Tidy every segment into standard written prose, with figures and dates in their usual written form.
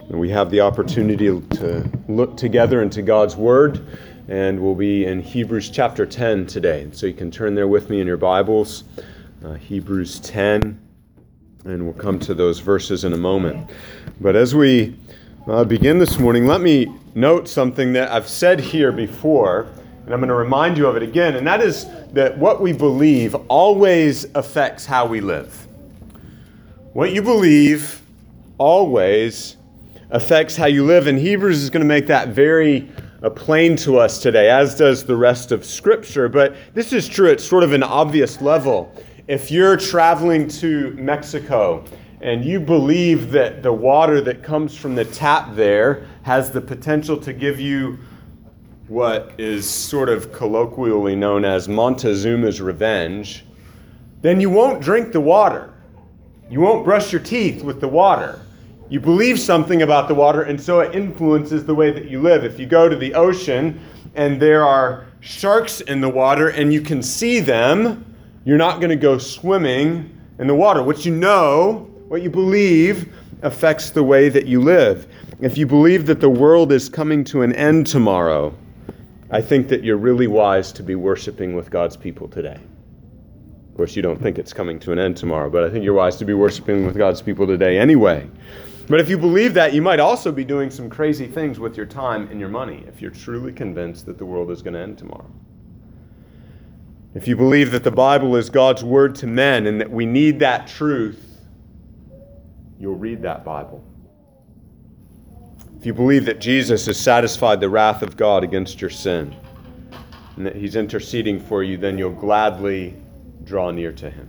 And we have the opportunity to look together into God's Word, and we'll be in Hebrews chapter 10 today. So you can turn there with me in your Bibles, Hebrews 10, and we'll come to those verses in a moment. But as we begin this morning, let me note something that I've said here before, and I'm going to remind you of it again, and that is that what we believe always affects how we live. What you believe always affects how you live, and Hebrews is going to make that very plain to us today, as does the rest of Scripture. But this is true at sort of an obvious level. If you're traveling to Mexico and you believe that the water that comes from the tap there has the potential to give you what is sort of colloquially known as Montezuma's revenge, then you won't drink the water. You won't brush your teeth with the water. You believe something about the water, and so it influences the way that you live. If you go to the ocean and there are sharks in the water and you can see them, you're not going to go swimming in the water. What you believe affects the way that you live. If you believe that the world is coming to an end tomorrow, I think that you're really wise to be worshiping with God's people today. Of course, you don't think it's coming to an end tomorrow, but I think you're wise to be worshiping with God's people today anyway. But if you believe that, you might also be doing some crazy things with your time and your money if you're truly convinced that the world is going to end tomorrow. If you believe that the Bible is God's word to men and that we need that truth, you'll read that Bible. If you believe that Jesus has satisfied the wrath of God against your sin and that he's interceding for you, then you'll gladly draw near to him.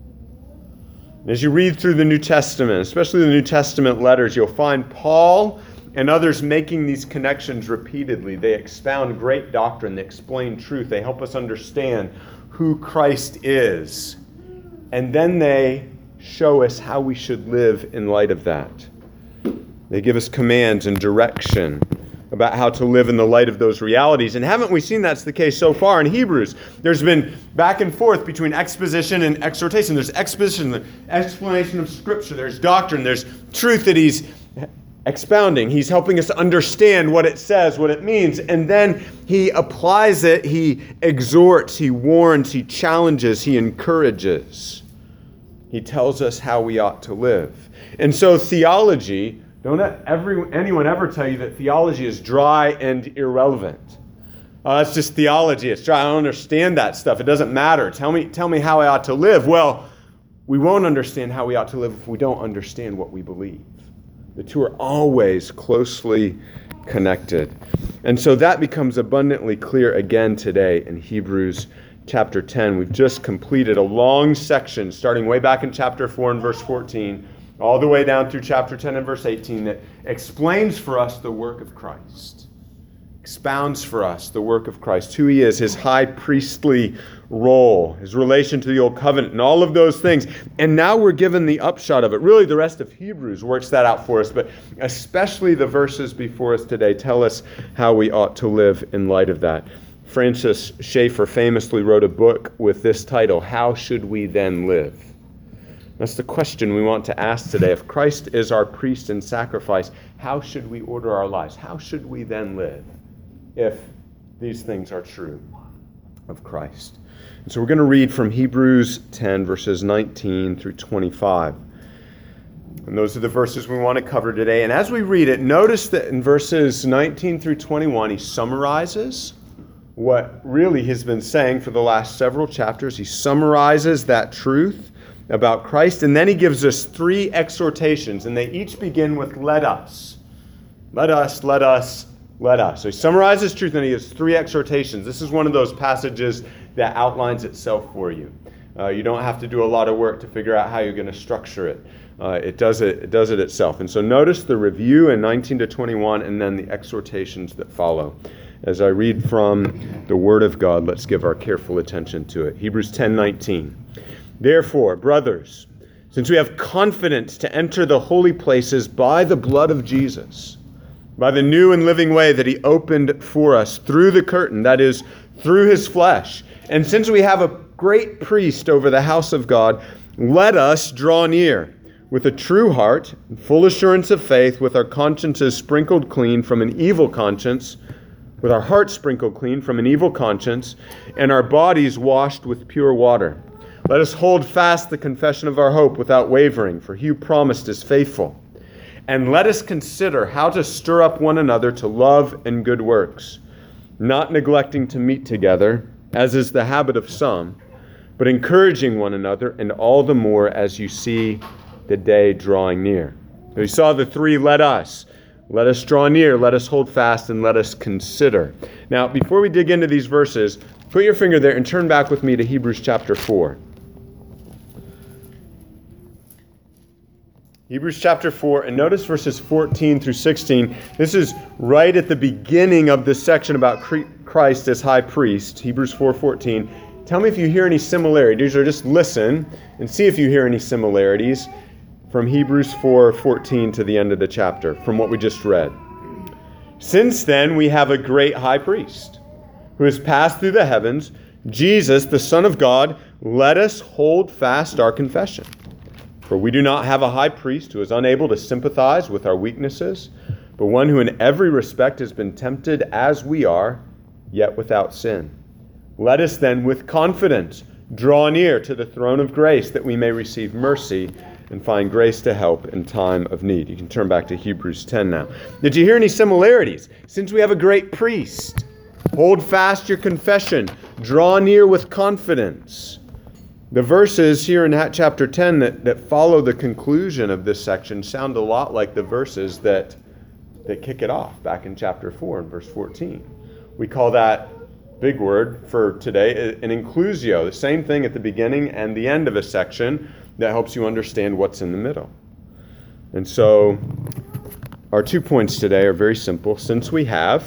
As you read through the New Testament, especially the New Testament letters, you'll find Paul and others making these connections repeatedly. They expound great doctrine, they explain truth, they help us understand who Christ is. And then they show us how we should live in light of that. They give us commands and direction about how to live in the light of those realities. And haven't we seen that's the case so far in Hebrews? There's been back and forth between exposition and exhortation. There's exposition, the explanation of Scripture. There's doctrine. There's truth that he's expounding. He's helping us understand what it says, what it means. And then he applies it. He exhorts. He warns. He challenges. He encourages. He tells us how we ought to live. And so theology... Don't let anyone ever tell you that theology is dry and irrelevant. It's just theology. It's dry. I don't understand that stuff. It doesn't matter. Tell me how I ought to live. Well, we won't understand how we ought to live if we don't understand what we believe. The two are always closely connected. And so that becomes abundantly clear again today in Hebrews chapter 10. We've just completed a long section starting way back in chapter 4 and verse 14, all the way down through chapter 10 and verse 18 that explains for us the work of Christ, expounds for us the work of Christ, who he is, his high priestly role, his relation to the old covenant, and all of those things. And now we're given the upshot of it. Really, the rest of Hebrews works that out for us, but especially the verses before us today tell us how we ought to live in light of that. Francis Schaeffer famously wrote a book with this title, How Should We Then Live? That's the question we want to ask today. If Christ is our priest and sacrifice, how should we order our lives? How should we then live if these things are true of Christ? And so we're going to read from Hebrews 10, verses 19 through 25. And those are the verses we want to cover today. And as we read it, notice that in verses 19 through 21, he summarizes what really he's been saying for the last several chapters. He summarizes that truth about Christ, and then he gives us three exhortations, and they each begin with let us. Let us, let us, let us. So he summarizes truth, and he gives three exhortations. This is one of those passages that outlines itself for you. You don't have to do a lot of work to figure out how you're going to structure it. It does it itself. And so notice the review in 19 to 21, and then the exhortations that follow. As I read from the Word of God, let's give our careful attention to it. Hebrews 10:19. Therefore, brothers, since we have confidence to enter the holy places by the blood of Jesus, by the new and living way that he opened for us through the curtain, that is, through his flesh, and since we have a great priest over the house of God, let us draw near with a true heart, and full assurance of faith, with our consciences sprinkled clean from an evil conscience, with our hearts sprinkled clean from an evil conscience, and our bodies washed with pure water. Let us hold fast the confession of our hope without wavering, for he who promised is faithful. And let us consider how to stir up one another to love and good works, not neglecting to meet together, as is the habit of some, but encouraging one another, and all the more as you see the day drawing near. We saw the three let us. Let us draw near, let us hold fast, and let us consider. Now, before we dig into these verses, put your finger there and turn back with me to Hebrews chapter 4. Hebrews chapter 4, and notice verses 14 through 16. This is right at the beginning of this section about Christ as high priest, Hebrews 4:14. Tell me if you hear any similarities, or just listen and see if you hear any similarities from Hebrews 4:14 to the end of the chapter, from what we just read. Since then we have a great high priest who has passed through the heavens, Jesus, the Son of God. Let us hold fast our confession. For we do not have a high priest who is unable to sympathize with our weaknesses, but one who in every respect has been tempted as we are, yet without sin. Let us then with confidence draw near to the throne of grace, that we may receive mercy and find grace to help in time of need. You can turn back to Hebrews 10 now. Did you hear any similarities? Since we have a great priest, hold fast your confession, draw near with confidence. The verses here in chapter 10 that follow the conclusion of this section sound a lot like the verses that kick it off back in chapter 4 and verse 14. We call that big word for today an inclusio, the same thing at the beginning and the end of a section that helps you understand what's in the middle. And so our 2 points today are very simple. Since we have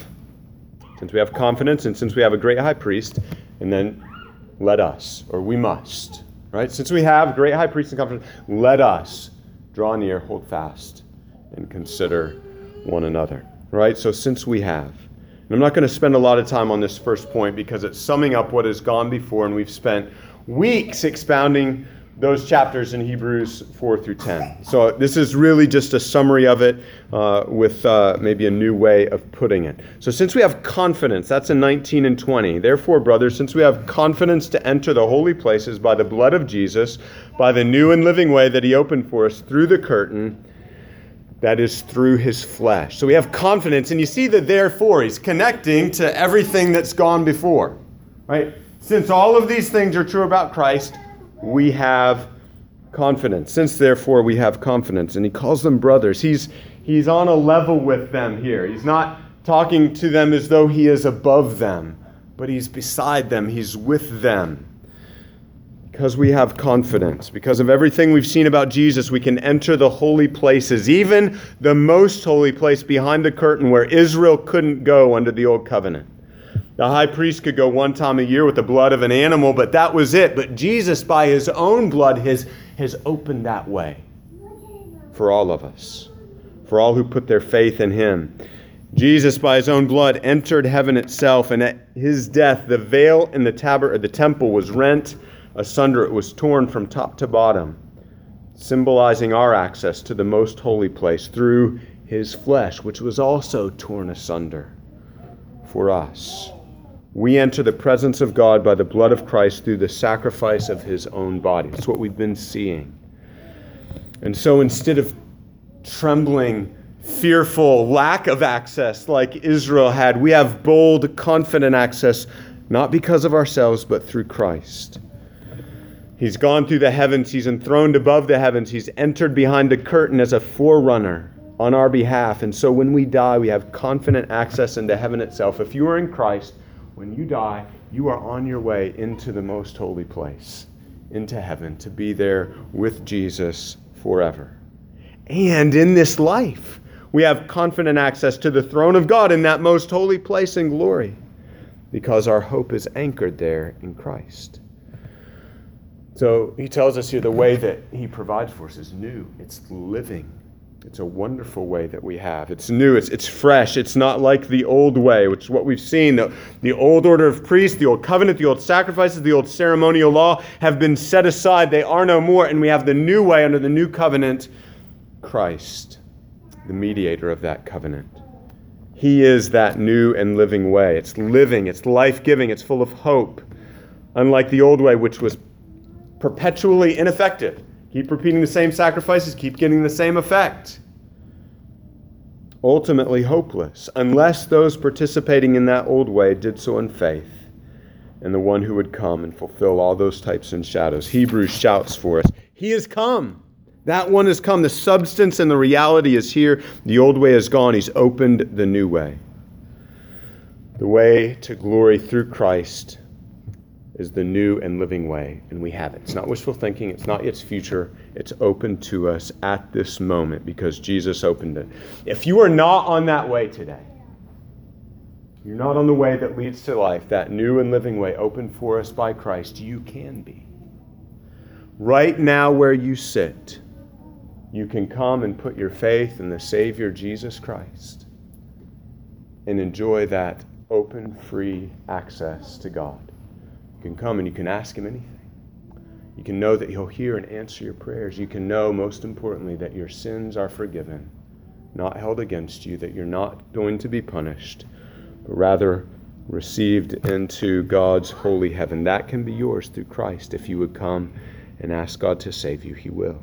confidence, and since we have a great high priest, and then let us, or we must, right? Since we have a great high priest and confidence, let us draw near, hold fast, and consider one another, right? So since we have. And I'm not going to spend a lot of time on this first point because it's summing up what has gone before, and we've spent weeks expounding those chapters in Hebrews 4 through 10. So this is really just a summary of it with maybe a new way of putting it. So since we have confidence, that's in 19 and 20. Therefore, brothers, since we have confidence to enter the holy places by the blood of Jesus, by the new and living way that he opened for us through the curtain, that is through his flesh. So we have confidence, and you see that therefore he's connecting to everything that's gone before, right? Since all of these things are true about Christ, we have confidence. Since therefore we have confidence, and he calls them brothers. He's on a level with them here. He's not talking to them as though he is above them, but he's beside them. He's with them. Because we have confidence, because of everything we've seen about Jesus, we can enter the holy places, even the most holy place behind the curtain where Israel couldn't go under the old covenant. The high priest could go one time a year with the blood of an animal, but that was it. But Jesus, by his own blood, has opened that way for all of us, for all who put their faith in him. Jesus, by his own blood, entered heaven itself, and at his death, the veil in the temple was rent asunder. It was torn from top to bottom, symbolizing our access to the most holy place through his flesh, which was also torn asunder for us. We enter the presence of God by the blood of Christ through the sacrifice of his own body. That's what we've been seeing. And so instead of trembling, fearful lack of access like Israel had, we have bold, confident access, not because of ourselves, but through Christ. He's gone through the heavens. He's enthroned above the heavens. He's entered behind the curtain as a forerunner on our behalf. And so when we die, we have confident access into heaven itself. If you are in Christ, when you die, you are on your way into the most holy place, into heaven, to be there with Jesus forever. And in this life, we have confident access to the throne of God in that most holy place in glory, because our hope is anchored there in Christ. So he tells us here the way that he provides for us is new. It's living. It's a wonderful way that we have. It's new, it's fresh. It's not like the old way, which is what we've seen. The old order of priests, the old covenant, the old sacrifices, the old ceremonial law have been set aside. They are no more. And we have the new way under the new covenant, Christ, the mediator of that covenant. He is that new and living way. It's living, it's life-giving, it's full of hope. Unlike the old way, which was perpetually ineffective. Keep repeating the same sacrifices, keep getting the same effect. Ultimately hopeless, unless those participating in that old way did so in faith in the one who would come and fulfill all those types and shadows. Hebrews shouts for us, He has come. That one has come. The substance and the reality is here. The old way is gone. He's opened the new way. The way to glory through Christ is the new and living way, and we have it. It's not wishful thinking. It's not its future. It's open to us at this moment because Jesus opened it. If you are not on that way today, you're not on the way that leads to life, that new and living way opened for us by Christ, you can be. Right now where you sit, you can come and put your faith in the Savior Jesus Christ and enjoy that open, free access to God. You can come and you can ask Him anything. You can know that He'll hear and answer your prayers. You can know, most importantly, that your sins are forgiven, not held against you, that you're not going to be punished, but rather received into God's holy heaven. That can be yours through Christ. If you would come and ask God to save you, He will.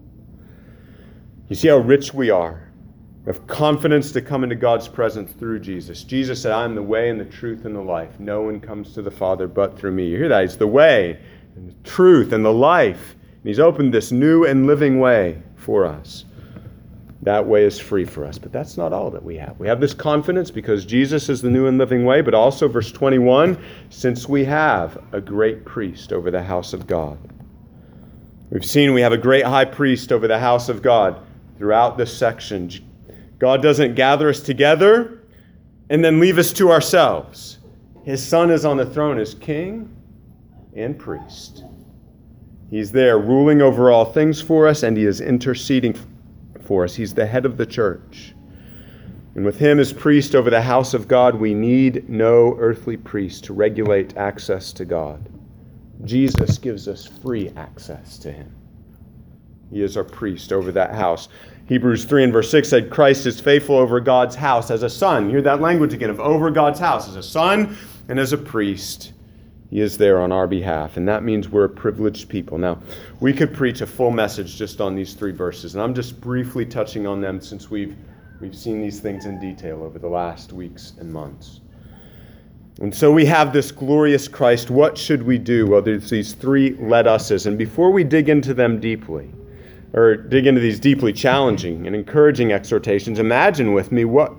You see how rich we are. We have confidence to come into God's presence through Jesus. Jesus said, I am the way and the truth and the life. No one comes to the Father but through me. You hear that? He's the way and the truth and the life. And He's opened this new and living way for us. That way is free for us. But that's not all that we have. We have this confidence because Jesus is the new and living way, but also, verse 21, since we have a great priest over the house of God. We've seen we have a great high priest over the house of God throughout this section. God doesn't gather us together and then leave us to ourselves. His Son is on the throne as King and priest. He's there ruling over all things for us, and He is interceding for us. He's the head of the church. And with Him as priest over the house of God, we need no earthly priest to regulate access to God. Jesus gives us free access to Him. He is our priest over that house. Hebrews 3 and verse 6 said, Christ is faithful over God's house as a son. You hear that language again of over God's house as a son and as a priest. He is there on our behalf, and that means we're a privileged people. Now, we could preach a full message just on these 3 verses, and I'm just briefly touching on them since we've seen these things in detail over the last weeks and months. And so we have this glorious Christ. What should we do? Well, there's these 3 let us's, and before we dig into them deeply, or dig into these deeply challenging and encouraging exhortations, imagine with me what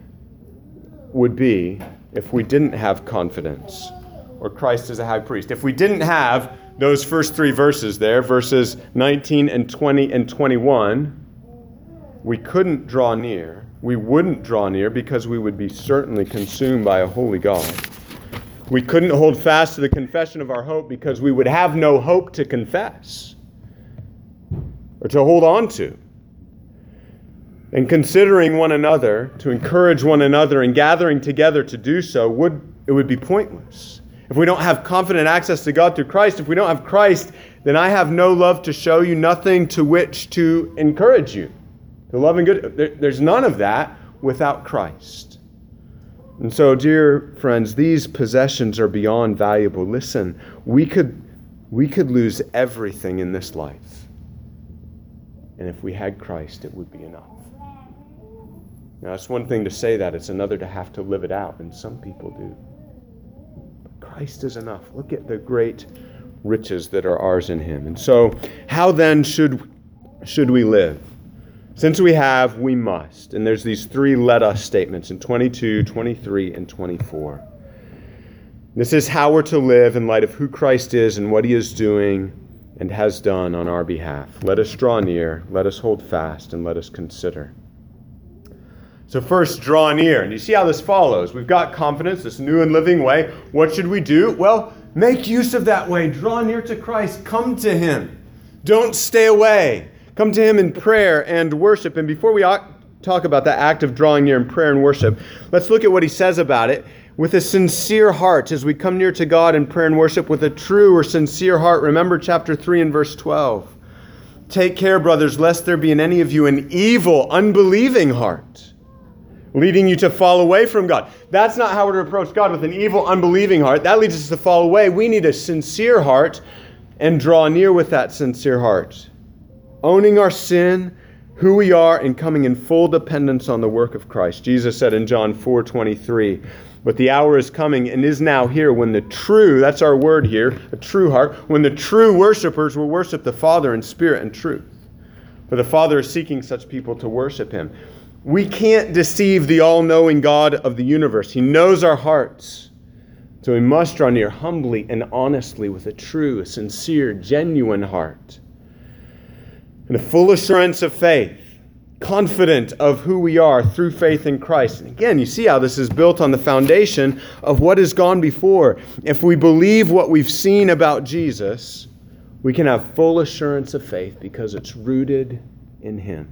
would be if we didn't have confidence or Christ as a high priest. If we didn't have those first 3 verses there, verses 19 and 20 and 21, we couldn't draw near. We wouldn't draw near because we would be certainly consumed by a holy God. We couldn't hold fast to the confession of our hope because we would have no hope to confess or to hold on to. And considering one another, to encourage one another and gathering together to do so, it would be pointless. If we don't have confident access to God through Christ, if we don't have Christ, then I have no love to show you, nothing to which to encourage you. To love and good. There's none of that without Christ. And so, dear friends, these possessions are beyond valuable. Listen, we could lose everything in this life. And if we had Christ, it would be enough. Now, it's one thing to say that. It's another to have to live it out, and some people do. But Christ is enough. Look at the great riches that are ours in Him. And so, how then should we live? Since we have, we must. And there's these 3 let us statements in 22, 23, and 24. This is how we're to live in light of who Christ is and what He is doing and has done on our behalf. Let us draw near, let us hold fast, and let us consider. So first, draw near. And you see how this follows. We've got confidence, this new and living way. What should we do? Well, make use of that way. Draw near to Christ. Come to Him. Don't stay away. Come to him in prayer and worship. And before we talk about that act of drawing near in prayer and worship, let's look at what he says about it. With a sincere heart, as we come near to God in prayer and worship with a true or sincere heart. Remember chapter 3 and verse 12. Take care, brothers, lest there be in any of you an evil, unbelieving heart, leading you to fall away from God. That's not how we're to approach God, with an evil, unbelieving heart. That leads us to fall away. We need a sincere heart and draw near with that sincere heart, owning our sin, who we are, and coming in full dependence on the work of Christ. Jesus said in John 4:23, but the hour is coming and is now here when the true, that's our word here, a true heart, when the true worshipers will worship the Father in spirit and truth. For the Father is seeking such people to worship him. We can't deceive the all-knowing God of the universe. He knows our hearts. So we must draw near humbly and honestly with a true, sincere, genuine heart. And a full assurance of faith, confident of who we are through faith in Christ. And again, you see how this is built on the foundation of what has gone before. If we believe what we've seen about Jesus, we can have full assurance of faith because it's rooted in him,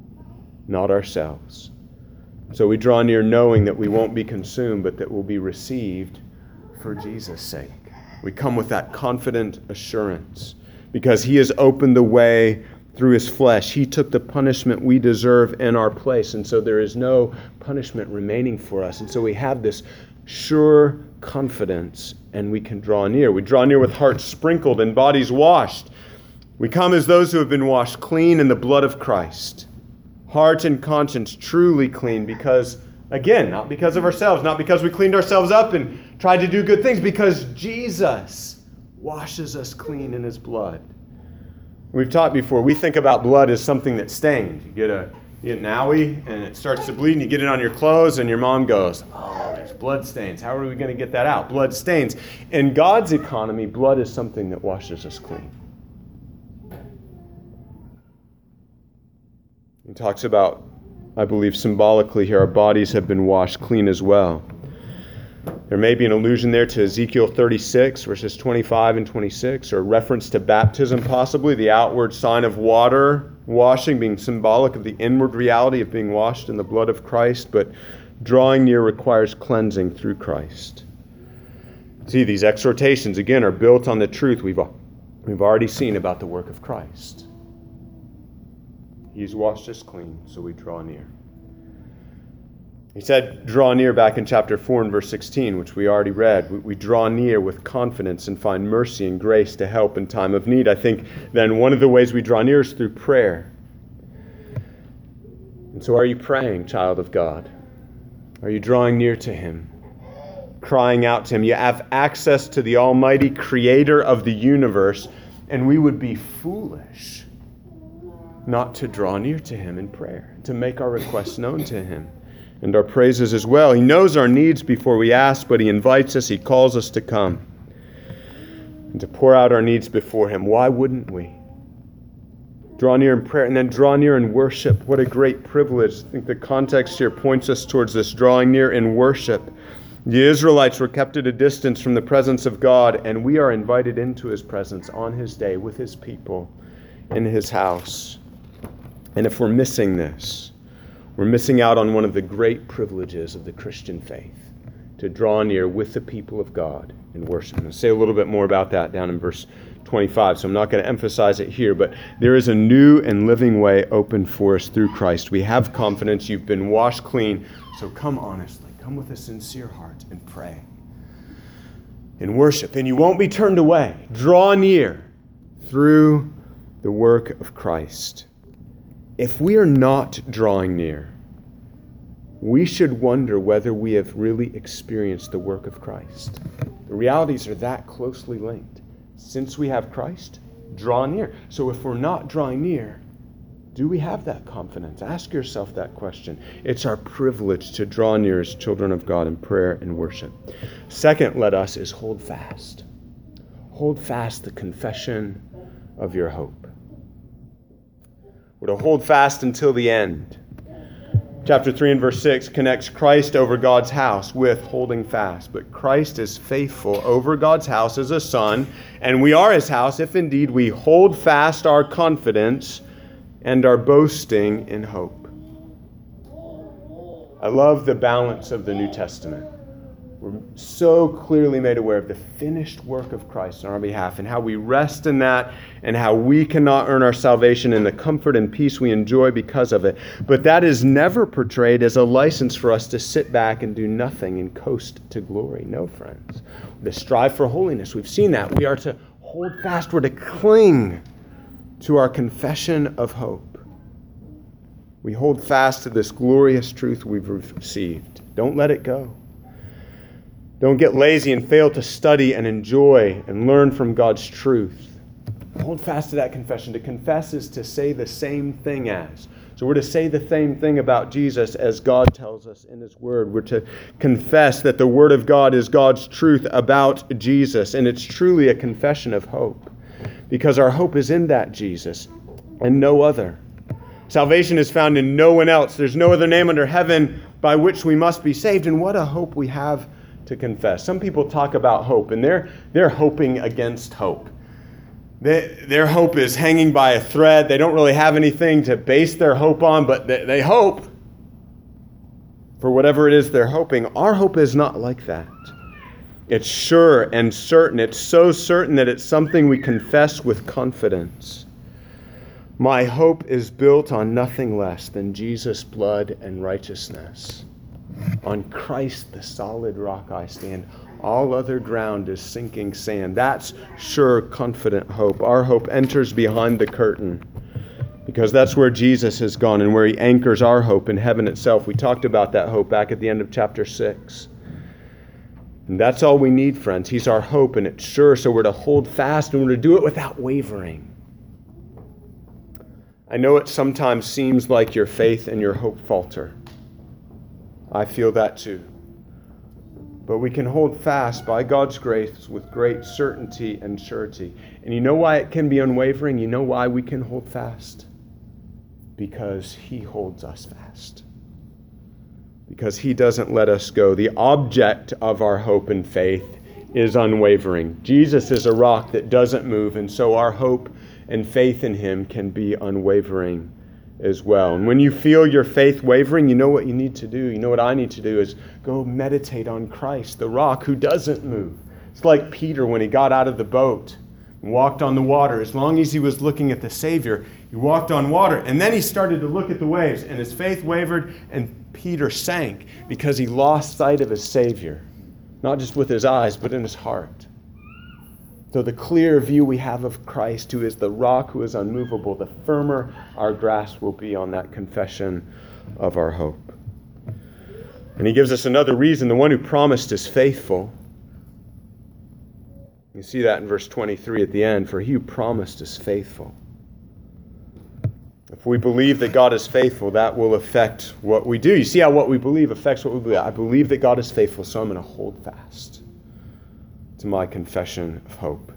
not ourselves. So we draw near knowing that we won't be consumed, but that we'll be received for Jesus' sake. We come with that confident assurance because he has opened the way through his flesh. He took the punishment we deserve in our place, and so there is no punishment remaining for us. And so we have this sure confidence, and we can draw near. We draw near with hearts sprinkled and bodies washed. We come as those who have been washed clean in the blood of Christ. Heart and conscience truly clean because, again, not because of ourselves, not because we cleaned ourselves up and tried to do good things, because Jesus washes us clean in his blood. We've taught before, we think about blood as something that stains. You get an owie and it starts to bleed and you get it on your clothes and your mom goes, oh, there's blood stains. How are we going to get that out? Blood stains. In God's economy, blood is something that washes us clean. He talks about, I believe symbolically here, our bodies have been washed clean as well. There may be an allusion there to Ezekiel 36, verses 25 and 26, or a reference to baptism possibly, the outward sign of water washing being symbolic of the inward reality of being washed in the blood of Christ, but drawing near requires cleansing through Christ. See, these exhortations, again, are built on the truth we've already seen about the work of Christ. He's washed us clean, so we draw near. He said, draw near back in chapter 4 and verse 16, which we already read. We draw near with confidence and find mercy and grace to help in time of need. I think then one of the ways we draw near is through prayer. And so are you praying, child of God? Are you drawing near to him? Crying out to him? You have access to the almighty creator of the universe, and we would be foolish not to draw near to him in prayer, to make our requests known to him. And our praises as well. He knows our needs before we ask, but he invites us, he calls us to come and to pour out our needs before him. Why wouldn't we? Draw near in prayer and then draw near in worship. What a great privilege. I think the context here points us towards this drawing near in worship. The Israelites were kept at a distance from the presence of God, and we are invited into his presence on his day with his people in his house. And if we're missing this, we're missing out on one of the great privileges of the Christian faith, to draw near with the people of God in worship. I'll say a little bit more about that down in verse 25, so I'm not going to emphasize it here, but there is a new and living way open for us through Christ. We have confidence. You've been washed clean, so come honestly. Come with a sincere heart and pray and worship, and you won't be turned away. Draw near through the work of Christ. If we are not drawing near, we should wonder whether we have really experienced the work of Christ. The realities are that closely linked. Since we have Christ, draw near. So if we're not drawing near, do we have that confidence? Ask yourself that question. It's our privilege to draw near as children of God in prayer and worship. Second, let us is hold fast. Hold fast the confession of your hope. We're to hold fast until the end. Chapter 3 and verse 6 connects Christ over God's house with holding fast. But Christ is faithful over God's house as a son, and we are his house if indeed we hold fast our confidence and our boasting in hope. I love the balance of the New Testament. We're so clearly made aware of the finished work of Christ on our behalf and how we rest in that and how we cannot earn our salvation and the comfort and peace we enjoy because of it. But that is never portrayed as a license for us to sit back and do nothing and coast to glory. No, friends. To strive for holiness. We've seen that. We are to hold fast. We're to cling to our confession of hope. We hold fast to this glorious truth we've received. Don't let it go. Don't get lazy and fail to study and enjoy and learn from God's truth. Hold fast to that confession. To confess is to say the same thing as. So we're to say the same thing about Jesus as God tells us in His Word. We're to confess that the Word of God is God's truth about Jesus. And it's truly a confession of hope. Because our hope is in that Jesus and no other. Salvation is found in no one else. There's no other name under heaven by which we must be saved. And what a hope we have to confess. Some people talk about hope, and they're hoping against hope. Their hope is hanging by a thread. They don't really have anything to base their hope on, but they hope for whatever it is they're hoping. Our hope is not like that. It's sure and certain. It's so certain that it's something we confess with confidence. My hope is built on nothing less than Jesus' blood and righteousness. On Christ, the solid rock I stand. All other ground is sinking sand. That's sure, confident hope. Our hope enters behind the curtain because that's where Jesus has gone and where He anchors our hope in heaven itself. We talked about that hope back at the end of chapter 6. And that's all we need, friends. He's our hope, and it's sure, so we're to hold fast and we're to do it without wavering. I know it sometimes seems like your faith and your hope falter. I feel that too. But we can hold fast by God's grace with great certainty and surety. And you know why it can be unwavering? You know why we can hold fast? Because He holds us fast. Because He doesn't let us go. The object of our hope and faith is unwavering. Jesus is a rock that doesn't move, and so our hope and faith in Him can be unwavering as well. And when you feel your faith wavering, you know what you need to do. You know what I need to do is go meditate on Christ, the rock who doesn't move. It's like Peter when he got out of the boat and walked on the water. As long as he was looking at the Savior, he walked on water. And then he started to look at the waves, and his faith wavered, and Peter sank because he lost sight of his Savior, not just with his eyes, but in his heart. So the clearer view we have of Christ, who is the rock, who is unmovable, the firmer our grasp will be on that confession of our hope. And He gives us another reason. The one who promised is faithful. You see that in verse 23 at the end. For He who promised is faithful. If we believe that God is faithful, that will affect what we do. You see how what we believe affects what we believe. I believe that God is faithful, so I'm going to hold fast to my confession of hope.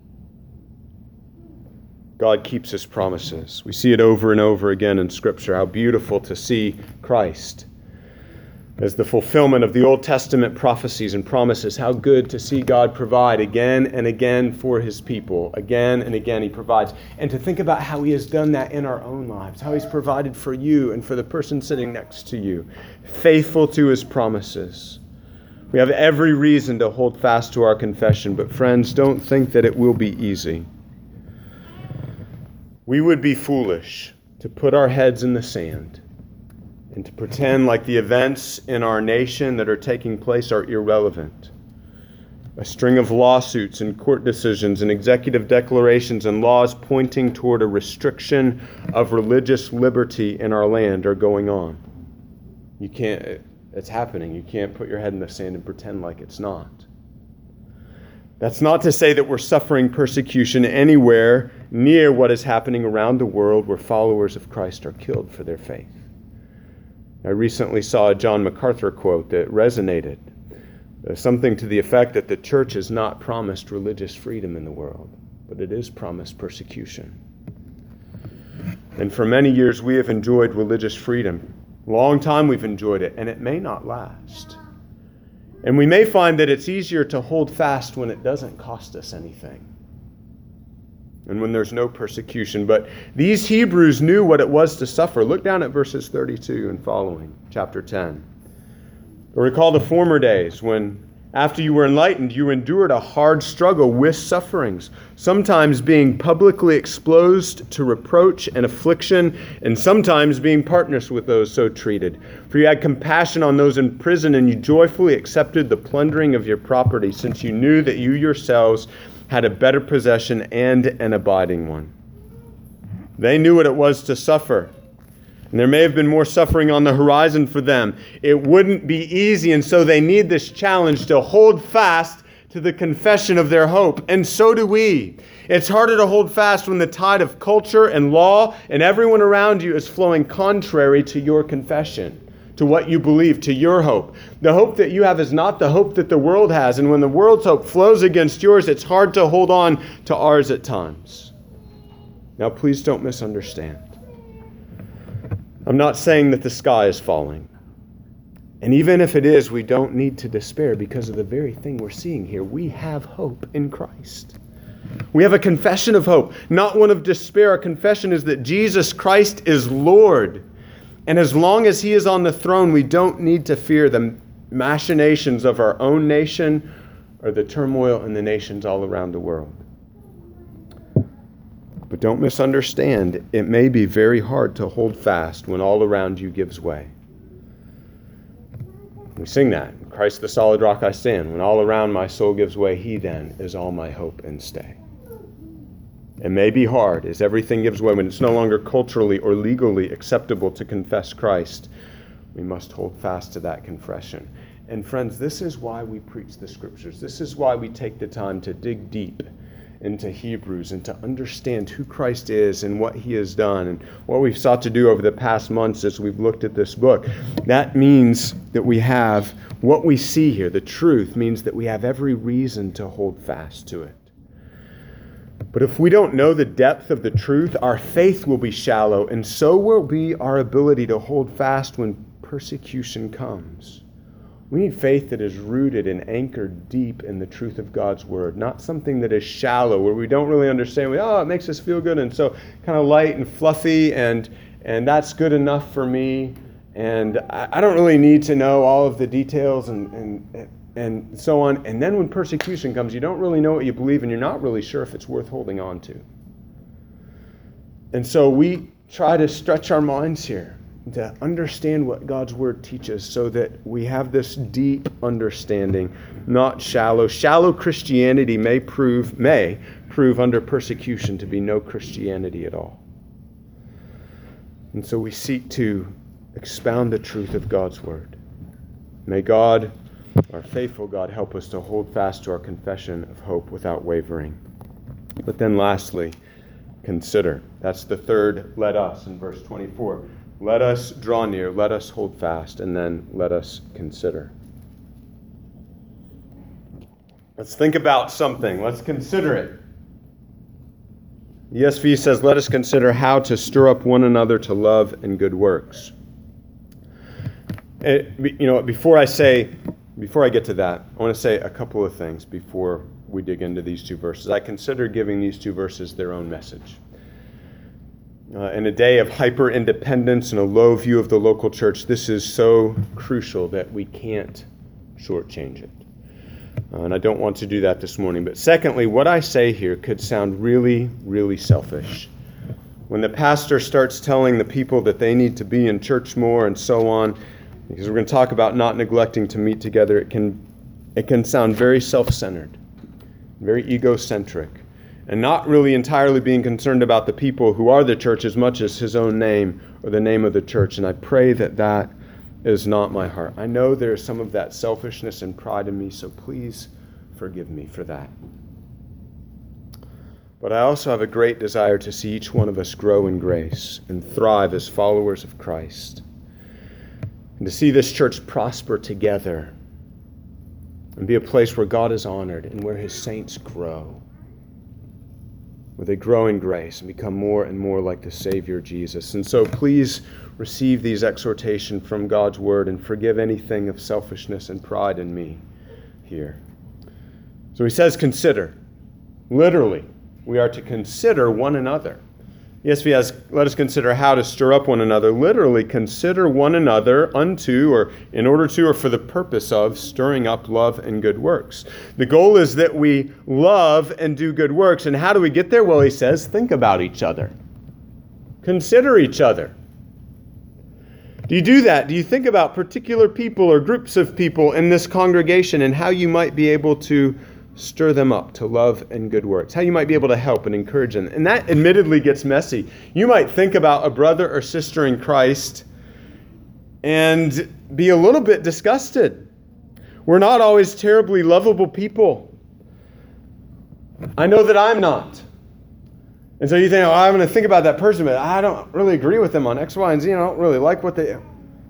God keeps His promises. We see it over and over again in Scripture. How beautiful to see Christ as the fulfillment of the Old Testament prophecies and promises. How good to see God provide again and again for His people. Again and again He provides. And to think about how He has done that in our own lives. How He's provided for you and for the person sitting next to you. Faithful to His promises. We have every reason to hold fast to our confession, but friends, don't think that it will be easy. We would be foolish to put our heads in the sand and to pretend like the events in our nation that are taking place are irrelevant. A string of lawsuits and court decisions and executive declarations and laws pointing toward a restriction of religious liberty in our land are going on. It's happening. You can't put your head in the sand and pretend like it's not. That's not to say that we're suffering persecution anywhere near what is happening around the world where followers of Christ are killed for their faith. I recently saw a John MacArthur quote that resonated. Something to the effect that the church is not promised religious freedom in the world, but it is promised persecution. And for many years we have enjoyed religious freedom. Long time we've enjoyed it, and it may not last. And we may find that it's easier to hold fast when it doesn't cost us anything. and when there's no persecution. But these Hebrews knew what it was to suffer. Look down at verses 32 and following, chapter 10. Recall the former days when, after you were enlightened, you endured a hard struggle with sufferings, sometimes being publicly exposed to reproach and affliction, and sometimes being partners with those so treated. For you had compassion on those in prison, and you joyfully accepted the plundering of your property, since you knew that you yourselves had a better possession and an abiding one. They knew what it was to suffer. And there may have been more suffering on the horizon for them. It wouldn't be easy, and so they need this challenge to hold fast to the confession of their hope. And so do we. It's harder to hold fast when the tide of culture and law and everyone around you is flowing contrary to your confession, to what you believe, to your hope. The hope that you have is not the hope that the world has. And when the world's hope flows against yours, it's hard to hold on to ours at times. Now, please don't misunderstand. I'm not saying that the sky is falling. And even if it is, we don't need to despair because of the very thing we're seeing here. We have hope in Christ. We have a confession of hope, not one of despair. Our confession is that Jesus Christ is Lord. And as long as He is on the throne, we don't need to fear the machinations of our own nation or the turmoil in the nations all around the world. But don't misunderstand, it may be very hard to hold fast when all around you gives way. We sing that, Christ the solid rock I stand. When all around my soul gives way, He then is all my hope and stay. It may be hard as everything gives way, when it's no longer culturally or legally acceptable to confess Christ. We must hold fast to that confession. And friends, this is why we preach the Scriptures. This is why we take the time to dig deep into Hebrews and to understand who Christ is and what He has done and what we've sought to do over the past months as we've looked at this book. That means that we have what we see here. The truth means that we have every reason to hold fast to it. But if we don't know the depth of the truth, our faith will be shallow, and so will be our ability to hold fast when persecution comes. We need faith that is rooted and anchored deep in the truth of God's Word, not something that is shallow, where we don't really understand. It makes us feel good, and so kind of light and fluffy, and that's good enough for me, and I don't really need to know all of the details and so on. And then when persecution comes, you don't really know what you believe, and you're not really sure if it's worth holding on to. And so we try to stretch our minds here to understand what God's Word teaches so that we have this deep understanding, not shallow. Shallow Christianity may prove under persecution to be no Christianity at all. And so we seek to expound the truth of God's Word. May God, our faithful God, help us to hold fast to our confession of hope without wavering. But then lastly, consider. That's the third let us in verse 24. Let us draw near, let us hold fast, and then let us consider. Let's think about something. Let's consider it. ESV says, let us consider how to stir up one another to love and good works. Before I get to that, I want to say a couple of things before we dig into these two verses. I consider giving these two verses their own message. In a day of hyper-independence and a low view of the local church, this is so crucial that we can't shortchange it. And I don't want to do that this morning. But secondly, what I say here could sound really, really selfish. When the pastor starts telling the people that they need to be in church more and so on, because we're going to talk about not neglecting to meet together, it can sound very self-centered, very egocentric, and not really entirely being concerned about the people who are the church as much as his own name or the name of the church. And I pray that that is not my heart. I know there is some of that selfishness and pride in me, so please forgive me for that. But I also have a great desire to see each one of us grow in grace and thrive as followers of Christ, and to see this church prosper together and be a place where God is honored and where His saints grow, where they grow in grace and become more and more like the Savior Jesus. And so please receive these exhortations from God's Word and forgive anything of selfishness and pride in me here. So he says, consider. Literally, we are to consider one another. ESV has, let us consider how to stir up one another. Literally, consider one another unto, or in order to, or for the purpose of stirring up love and good works. The goal is that we love and do good works. And how do we get there? Well, he says, think about each other. Consider each other. Do you do that? Do you think about particular people or groups of people in this congregation and how you might be able to stir them up to love and good works? How you might be able to help and encourage them? And that admittedly gets messy. You might think about a brother or sister in Christ and be a little bit disgusted. We're not always terribly lovable people. I know that I'm not. And so you think, I'm going to think about that person, but I don't really agree with them on X, Y, and Z. I don't really like what they...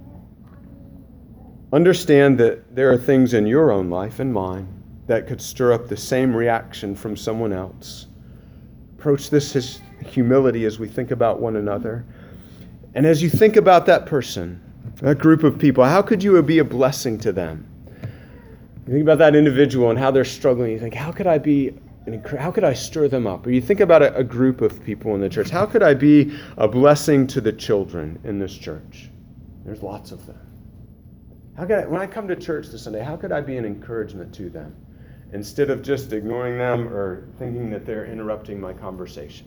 Understand that there are things in your own life and mine that could stir up the same reaction from someone else. Approach this as humility as we think about one another. And as you think about that person, that group of people, how could you be a blessing to them? You think about that individual and how they're struggling. You think, how could I stir them up? Or you think about a group of people in the church. How could I be a blessing to the children in this church? There's lots of them. When I come to church this Sunday, how could I be an encouragement to them instead of just ignoring them or thinking that they're interrupting my conversation?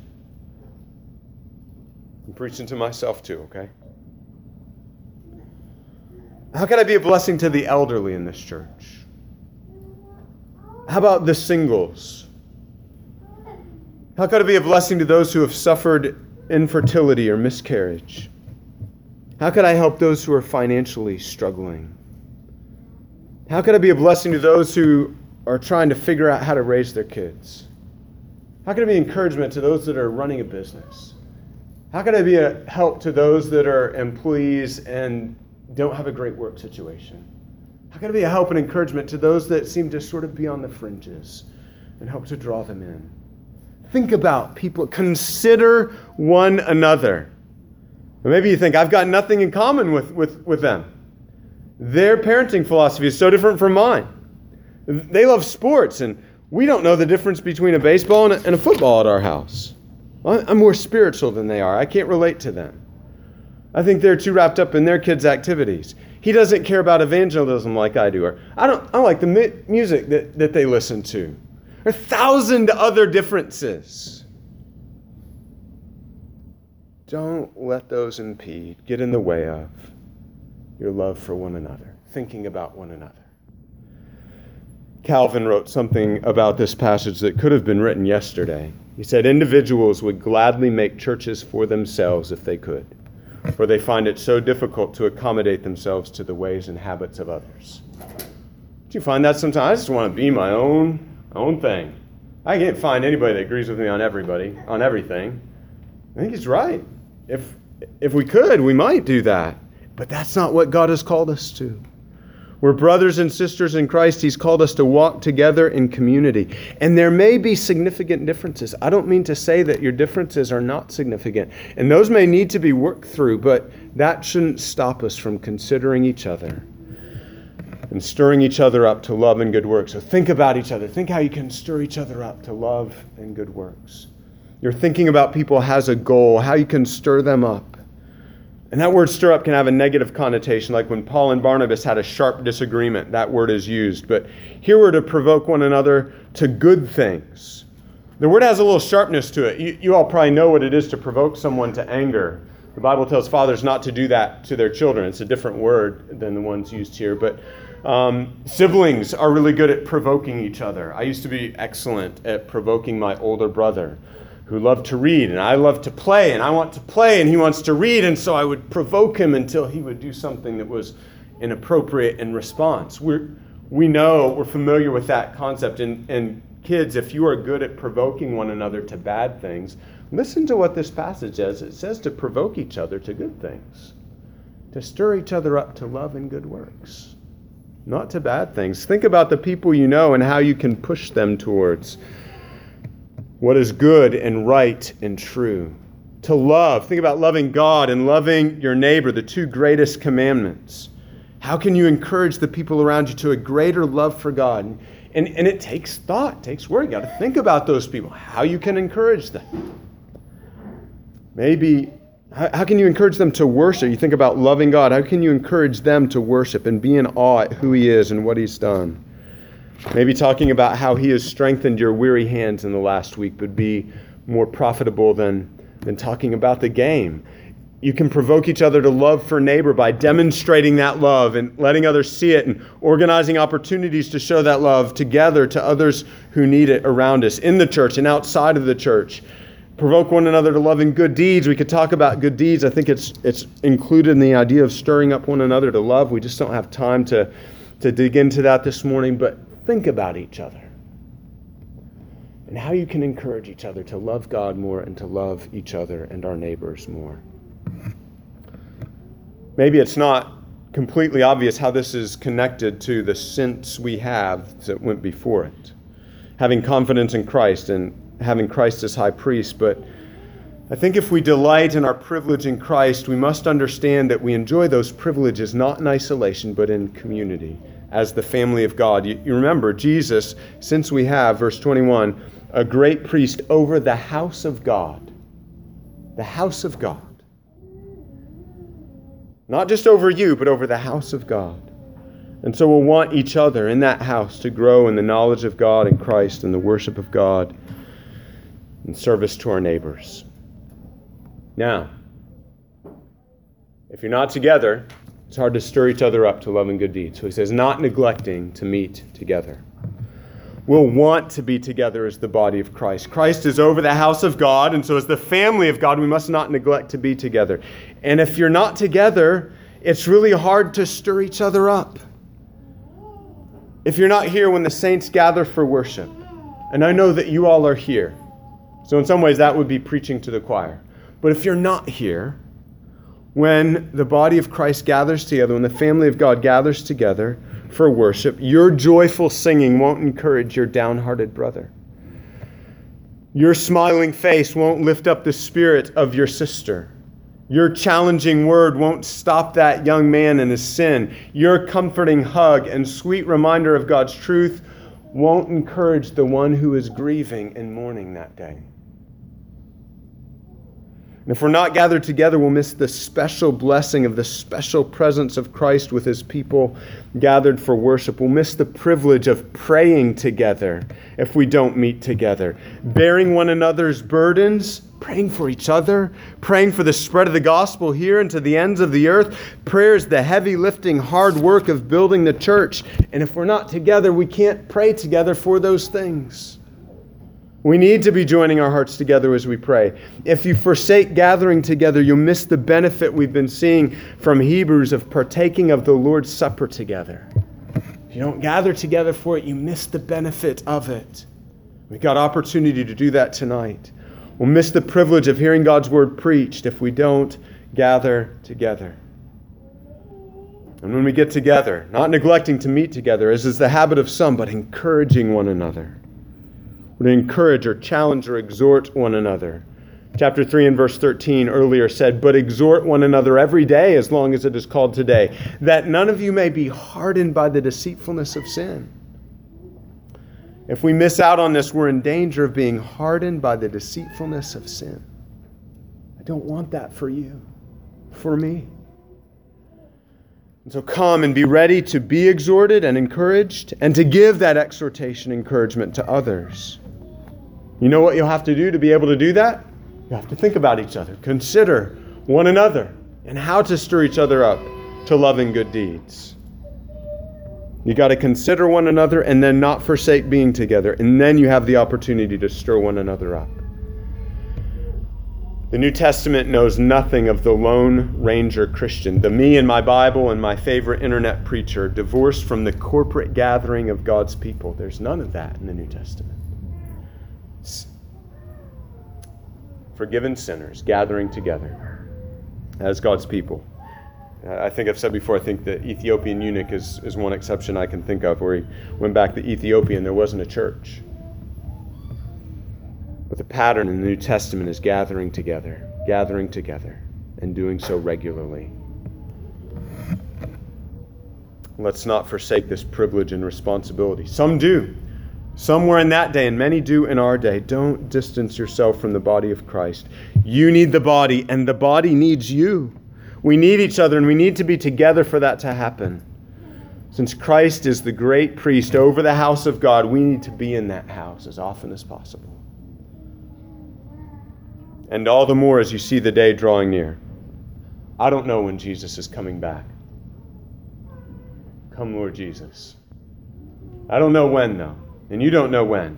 I'm preaching to myself too, okay? How can I be a blessing to the elderly in this church? How about the singles? How could I be a blessing to those who have suffered infertility or miscarriage? How could I help those who are financially struggling? How could I be a blessing to those who are trying to figure out how to raise their kids? How could I be encouragement to those that are running a business? How could I be a help to those that are employees and don't have a great work situation? How could I be a help and encouragement to those that seem to sort of be on the fringes and help to draw them in? Think about people. Consider one another. Or maybe you think, I've got nothing in common with them. Their parenting philosophy is so different from mine. They love sports, and we don't know the difference between a baseball and a football at our house. I'm more spiritual than they are. I can't relate to them. I think they're too wrapped up in their kids' activities. He doesn't care about evangelism like I do. Or I don't like the music that they listen to. There are 1,000 other differences. Don't let those impede, get in the way of your love for one another, thinking about one another. Calvin wrote something about this passage that could have been written yesterday. He said, individuals would gladly make churches for themselves if they could, for they find it so difficult to accommodate themselves to the ways and habits of others. Do you find that sometimes? I just want to be my own thing. I can't find anybody that agrees with me on everything. I think he's right. If we could, we might do that. But that's not what God has called us to. We're brothers and sisters in Christ. He's called us to walk together in community. And there may be significant differences. I don't mean to say that your differences are not significant. And those may need to be worked through, but that shouldn't stop us from considering each other and stirring each other up to love and good works. So think about each other. Think how you can stir each other up to love and good works. You're thinking about people as a goal, how you can stir them up. And that word stir up can have a negative connotation, like when Paul and Barnabas had a sharp disagreement, that word is used. But here we're to provoke one another to good things. The word has a little sharpness to it. You all probably know what it is to provoke someone to anger. The Bible tells fathers not to do that to their children. It's a different word than the ones used here. But siblings are really good at provoking each other. I used to be excellent at provoking my older brother, who loved to read, and I love to play, and I want to play, and he wants to read, and so I would provoke him until he would do something that was inappropriate in response. We're familiar with that concept, and kids, if you are good at provoking one another to bad things, listen to what this passage says. It says to provoke each other to good things, to stir each other up to love and good works, not to bad things. Think about the people you know and how you can push them towards what is good and right and true. To love. Think about loving God and loving your neighbor, the two greatest commandments. How can you encourage the people around you to a greater love for God? And it takes thought, it takes work. You got to think about those people, how you can encourage them. Maybe, how can you encourage them to worship? You think about loving God. How can you encourage them to worship and be in awe at who He is and what He's done? Maybe talking about how He has strengthened your weary hands in the last week would be more profitable than talking about the game. You can provoke each other to love for neighbor by demonstrating that love and letting others see it and organizing opportunities to show that love together to others who need it around us in the church and outside of the church. Provoke one another to love in good deeds. We could talk about good deeds. I think it's included in the idea of stirring up one another to love. We just don't have time to dig into that this morning, but think about each other and how you can encourage each other to love God more and to love each other and our neighbors more. Maybe it's not completely obvious how this is connected to the sense we have that went before it. Having confidence in Christ and having Christ as high priest, but I think if we delight in our privilege in Christ, we must understand that we enjoy those privileges not in isolation, but in community, as the family of God. You remember, Jesus, since we have, verse 21, a great priest over the house of God. The house of God. Not just over you, but over the house of God. And so we'll want each other in that house to grow in the knowledge of God and Christ and the worship of God and service to our neighbors. Now, if you're not together, it's hard to stir each other up to love and good deeds. So he says, not neglecting to meet together. We'll want to be together as the body of Christ. Christ is over the house of God, and so as the family of God, we must not neglect to be together. And if you're not together, it's really hard to stir each other up. If you're not here when the saints gather for worship, and I know that you all are here, so in some ways that would be preaching to the choir. But if you're not here, when the body of Christ gathers together, when the family of God gathers together for worship, your joyful singing won't encourage your downhearted brother. Your smiling face won't lift up the spirit of your sister. Your challenging word won't stop that young man in his sin. Your comforting hug and sweet reminder of God's truth won't encourage the one who is grieving and mourning that day. And if we're not gathered together, we'll miss the special blessing of the special presence of Christ with His people gathered for worship. We'll miss the privilege of praying together if we don't meet together. Bearing one another's burdens, praying for each other, praying for the spread of the gospel here and to the ends of the earth. Prayer is the heavy lifting, hard work of building the church. And if we're not together, we can't pray together for those things. We need to be joining our hearts together as we pray. If you forsake gathering together, you'll miss the benefit we've been seeing from Hebrews of partaking of the Lord's Supper together. If you don't gather together for it, you miss the benefit of it. We've got opportunity to do that tonight. We'll miss the privilege of hearing God's word preached if we don't gather together. And when we get together, not neglecting to meet together, as is the habit of some, but encouraging one another. To encourage or challenge or exhort one another. Chapter 3 and verse 13 earlier said, but exhort one another every day as long as it is called today, that none of you may be hardened by the deceitfulness of sin. If we miss out on this, we're in danger of being hardened by the deceitfulness of sin. I don't want that for you, for me. And so come and be ready to be exhorted and encouraged and to give that exhortation, encouragement to others. You know what you'll have to do to be able to do that? You have to think about each other, consider one another, and how to stir each other up to loving good deeds. You got to consider one another and then not forsake being together, and then you have the opportunity to stir one another up. The New Testament knows nothing of the Lone Ranger Christian, the me and my Bible and my favorite internet preacher, divorced from the corporate gathering of God's people. There's none of that in the New Testament. Forgiven sinners gathering together as God's people. I think I've said before, I think the Ethiopian eunuch is one exception I can think of, where he went back to Ethiopia and there wasn't a church. But the pattern in the New Testament is gathering together, and doing so regularly. let's not forsake this privilege and responsibility. Some do. Some were in that day, and many do in our day. Don't distance yourself from the body of Christ. You need the body, and the body needs you. We need each other, and we need to be together for that to happen. Since Christ is the great priest over the house of God, we need to be in that house as often as possible. And all the more as you see the day drawing near. I don't know when Jesus is coming back. Come, Lord Jesus. I don't know when, though. And you don't know when.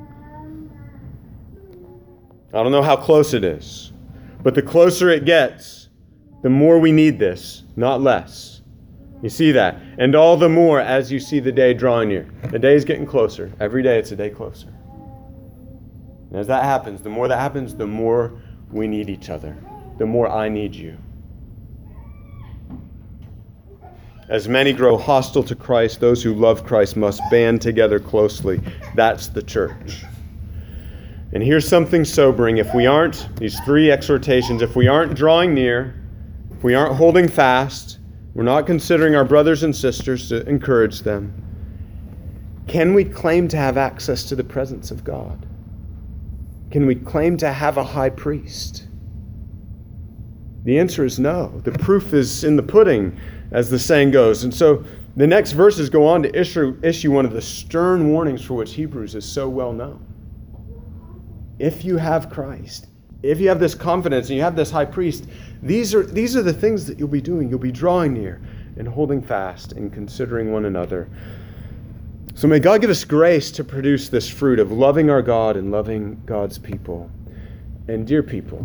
I don't know how close it is. But the closer it gets, the more we need this, not less. You see that? And all the more as you see the day drawing near. The day is getting closer. Every day it's a day closer. And as that happens, the more that happens, the more we need each other. The more I need you. As many grow hostile to Christ, those who love Christ must band together closely. That's the church. And here's something sobering. If we aren't, these three exhortations, if we aren't drawing near, if we aren't holding fast, we're not considering our brothers and sisters to encourage them, can we claim to have access to the presence of God? Can we claim to have a high priest? The answer is no. The proof is in the pudding, as the saying goes. And so the next verses go on to issue one of the stern warnings for which Hebrews is so well known. If you have Christ, if you have this confidence and you have this high priest, these are the things that you'll be doing. You'll be drawing near and holding fast and considering one another. So may God give us grace to produce this fruit of loving our God and loving God's people. And dear people,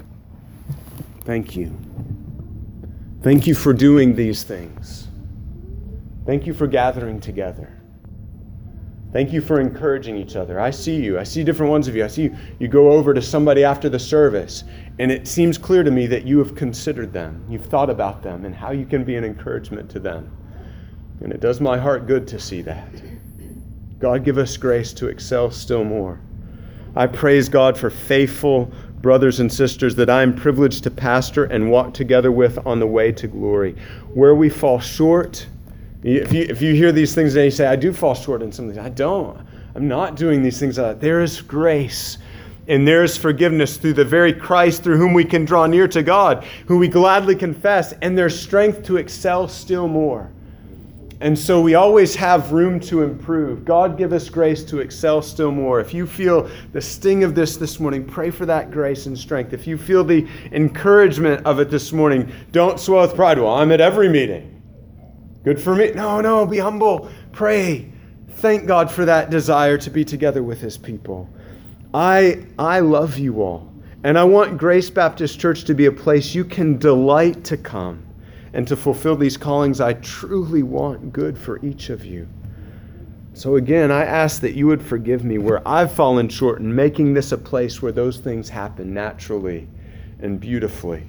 thank you. Thank you for doing these things. Thank you for gathering together. Thank you for encouraging each other. I see you. I see different ones of you. I see you go over to somebody after the service, and it seems clear to me that you have considered them. You've thought about them and how you can be an encouragement to them. And it does my heart good to see that. God, give us grace to excel still more. I praise God for faithful brothers and sisters that I am privileged to pastor and walk together with on the way to glory. Where we fall short, if you hear these things and you say, I do fall short in some things, I don't. I'm not doing these things. There is grace and there is forgiveness through the very Christ through whom we can draw near to God, who we gladly confess, and there's strength to excel still more. And so we always have room to improve. God, give us grace to excel still more. If you feel the sting of this morning, pray for that grace and strength. If you feel the encouragement of it this morning, don't swell with pride. Well, I'm at every meeting. Good for me. No, be humble. Pray. Thank God for that desire to be together with His people. I love you all. And I want Grace Baptist Church to be a place you can delight to come. And to fulfill these callings, I truly want good for each of you. So again, I ask that you would forgive me where I've fallen short in making this a place where those things happen naturally and beautifully.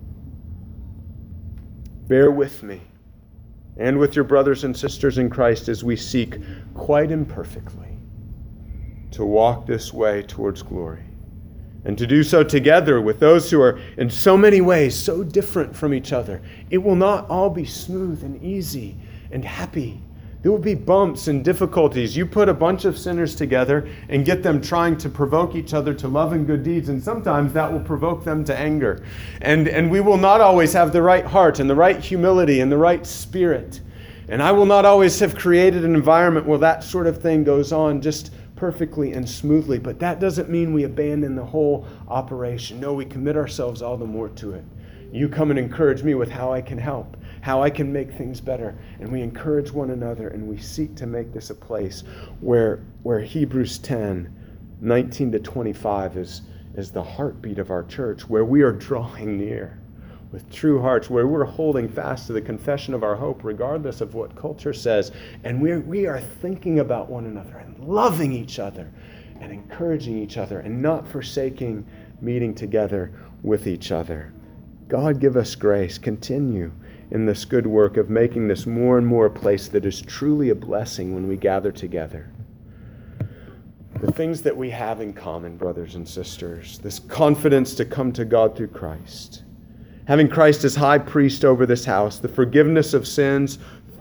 Bear with me and with your brothers and sisters in Christ as we seek quite imperfectly to walk this way towards glory. And to do so together with those who are in so many ways so different from each other. It will not all be smooth and easy and happy. There will be bumps and difficulties. You put a bunch of sinners together and get them trying to provoke each other to love and good deeds, and sometimes that will provoke them to anger. And we will not always have the right heart and the right humility and the right spirit. And I will not always have created an environment where that sort of thing goes on just perfectly and smoothly, but that doesn't mean we abandon the whole operation. No, we commit ourselves all the more to it. You come and encourage me with how I can help, how I can make things better, and we encourage one another, and we seek to make this a place where Hebrews 10:19-25 is the heartbeat of our church, where we are drawing near with true hearts, where we're holding fast to the confession of our hope regardless of what culture says, and we are thinking about one another and loving each other and encouraging each other and not forsaking meeting together with each other. God, give us grace. Continue in this good work of making this more and more a place that is truly a blessing when we gather together. The things that we have in common, brothers and sisters, this confidence to come to God through Christ, having Christ as high priest over this house, the forgiveness of sins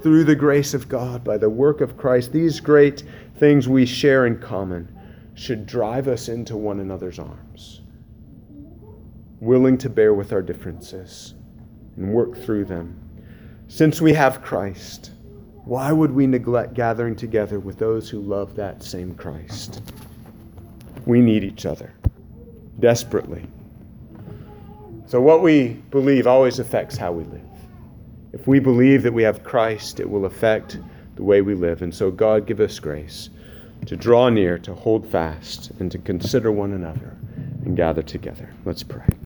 through the grace of God, by the work of Christ, these great things we share in common should drive us into one another's arms, willing to bear with our differences and work through them. Since we have Christ, why would we neglect gathering together with those who love that same Christ? We need each other desperately. So what we believe always affects how we live. If we believe that we have Christ, it will affect the way we live. And so God, give us grace to draw near, to hold fast, and to consider one another and gather together. Let's pray.